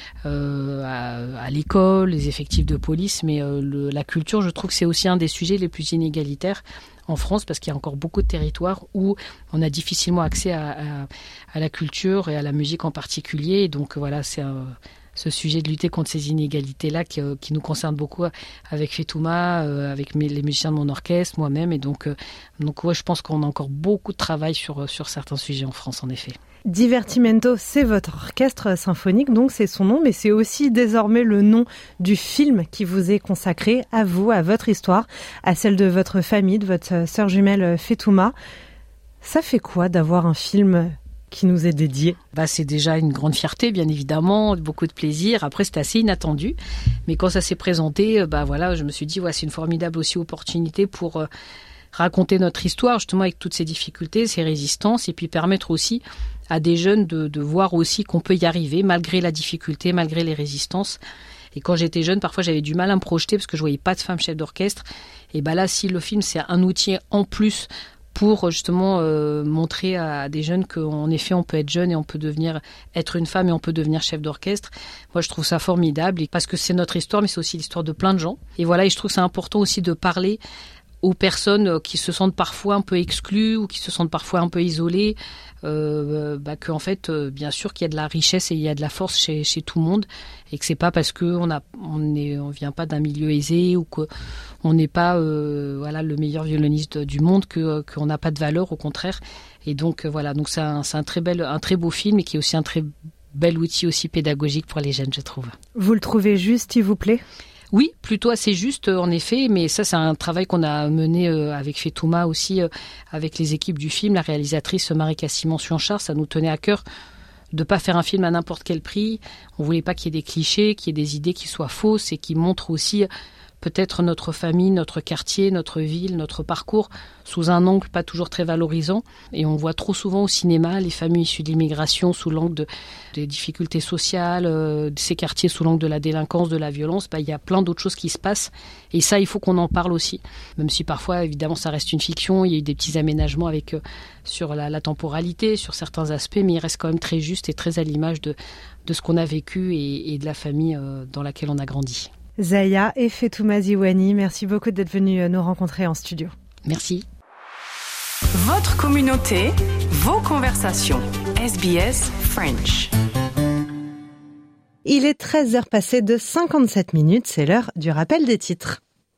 euh, à, à l'école, les effectifs de police. Mais euh, le, la culture, je trouve que c'est aussi un des sujets les plus inégalitaires en France, parce qu'il y a encore beaucoup de territoires où on a difficilement accès à, à, à la culture et à la musique en particulier. Et donc voilà, c'est un, ce sujet de lutter contre ces inégalités-là qui, euh, qui nous concerne beaucoup avec Fetouma, euh, avec mes, les musiciens de mon orchestre, moi-même. Et donc, euh, donc ouais, je pense qu'on a encore beaucoup de travail sur, sur certains sujets en France, en effet. Divertimento, c'est votre orchestre symphonique, donc c'est son nom, mais c'est aussi désormais le nom du film qui vous est consacré, à vous, à votre histoire, à celle de votre famille, de votre sœur jumelle Fetouma. Ça fait quoi d'avoir un film qui nous est dédié? Bah, c'est déjà une grande fierté, bien évidemment, beaucoup de plaisir. Après, c'était assez inattendu, mais quand ça s'est présenté, bah voilà, je me suis dit, ouais, c'est une formidable aussi opportunité pour euh, raconter notre histoire, justement, avec toutes ces difficultés, ces résistances, et puis permettre aussi à des jeunes de, de voir aussi qu'on peut y arriver, malgré la difficulté, malgré les résistances. Et quand j'étais jeune, parfois, j'avais du mal à me projeter parce que je voyais pas de femme chef d'orchestre. Et bah là, si le film, c'est un outil en plus pour justement euh, montrer à des jeunes qu'en effet on peut être jeune et on peut devenir être une femme et on peut devenir chef d'orchestre. Moi je trouve ça formidable et parce que c'est notre histoire mais c'est aussi l'histoire de plein de gens. Et voilà, et je trouve que c'est important aussi de parler aux personnes qui se sentent parfois un peu exclues ou qui se sentent parfois un peu isolées, euh, bah, qu'en fait, euh, bien sûr qu'il y a de la richesse et il y a de la force chez, chez tout le monde et que c'est pas parce qu'on a, on est, on vient pas d'un milieu aisé ou qu'on n'est pas, euh, voilà, le meilleur violoniste du monde que qu'on n'a pas de valeur, au contraire. Et donc euh, voilà, donc c'est un, c'est un très bel, un très beau film et qui est aussi un très bel outil aussi pédagogique pour les jeunes, je trouve. Vous le trouvez juste, s'il vous plaît ? Oui, plutôt assez juste en effet, mais ça c'est un travail qu'on a mené euh, avec Fetouma aussi, euh, avec les équipes du film, la réalisatrice Marika Simon-Suanchar, ça nous tenait à cœur de pas faire un film à n'importe quel prix. On voulait pas qu'il y ait des clichés, qu'il y ait des idées qui soient fausses et qui montrent aussi peut-être notre famille, notre quartier, notre ville, notre parcours sous un angle pas toujours très valorisant. Et on voit trop souvent au cinéma les familles issues de l'immigration sous l'angle de, des difficultés sociales, euh, de ces quartiers sous l'angle de la délinquance, de la violence. Bah, il y a plein d'autres choses qui se passent. Et ça, il faut qu'on en parle aussi. Même si parfois, évidemment, ça reste une fiction. Il y a eu des petits aménagements avec, euh, sur la, la temporalité, sur certains aspects, mais il reste quand même très juste et très à l'image de, de ce qu'on a vécu et, et de la famille euh, dans laquelle on a grandi. Zaya et Fetouma Ziwani, merci beaucoup d'être venus nous rencontrer en studio. Merci. Votre communauté, vos conversations. S B S French. Il est treize heures passées de cinquante-sept minutes, c'est l'heure du rappel des titres.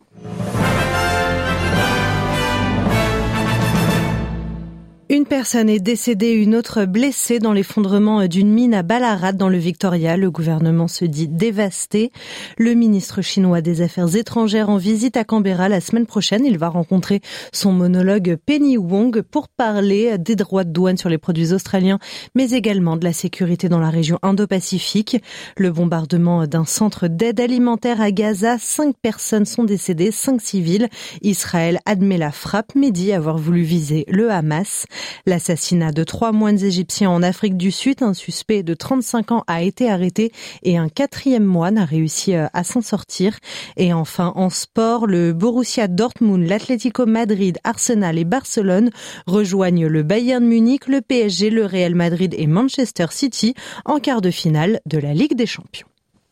Une personne est décédée, une autre blessée dans l'effondrement d'une mine à Ballarat dans le Victoria. Le gouvernement se dit dévasté. Le ministre chinois des Affaires étrangères en visite à Canberra la semaine prochaine. Il va rencontrer son monologue Penny Wong pour parler des droits de douane sur les produits australiens, mais également de la sécurité dans la région Indo-Pacifique. Le bombardement d'un centre d'aide alimentaire à Gaza, cinq personnes sont décédées, cinq civils. Israël admet la frappe, mais dit avoir voulu viser le Hamas. L'assassinat de trois moines égyptiens en Afrique du Sud, un suspect de trente-cinq ans a été arrêté et un quatrième moine a réussi à s'en sortir. Et enfin, en sport, le Borussia Dortmund, l'Atlético Madrid, Arsenal et Barcelone rejoignent le Bayern Munich, le P S G, le Real Madrid et Manchester City en quart de finale de la Ligue des Champions.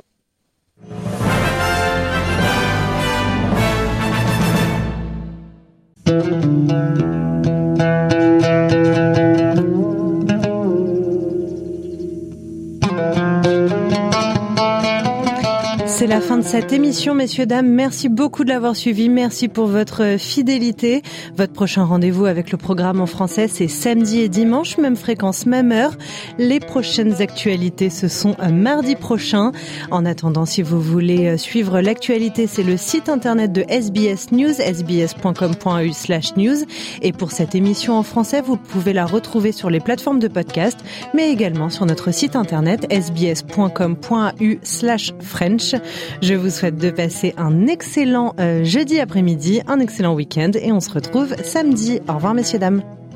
C'est la fin de cette émission, messieurs, dames. Merci beaucoup de l'avoir suivi. Merci pour votre fidélité. Votre prochain rendez-vous avec le programme en français, c'est samedi et dimanche, même fréquence, même heure. Les prochaines actualités, ce sont mardi prochain. En attendant, si vous voulez suivre l'actualité, c'est le site internet de S B S News, s b s point com point a u slash news. Et pour cette émission en français, vous pouvez la retrouver sur les plateformes de podcast, mais également sur notre site internet s b s point com point a u slash french. Je vous souhaite de passer un excellent euh, jeudi après-midi, un excellent week-end et on se retrouve samedi. Au revoir messieurs, dames.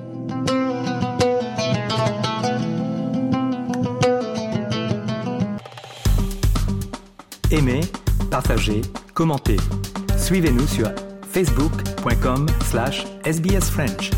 Aimez, partagez, commentez. Suivez-nous sur facebook point com slash s b s french.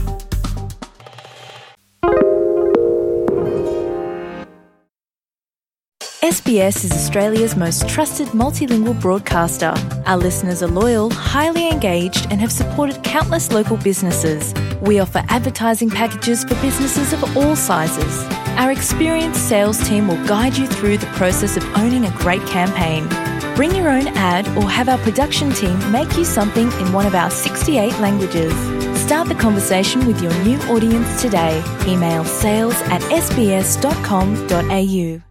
S B S is Australia's most trusted multilingual broadcaster. Our listeners are loyal, highly engaged, and have supported countless local businesses. We offer advertising packages for businesses of all sizes. Our experienced sales team will guide you through the process of owning a great campaign. Bring your own ad or have our production team make you something in one of our sixty-eight languages. Start the conversation with your new audience today. Email sales at s b s dot com dot a u.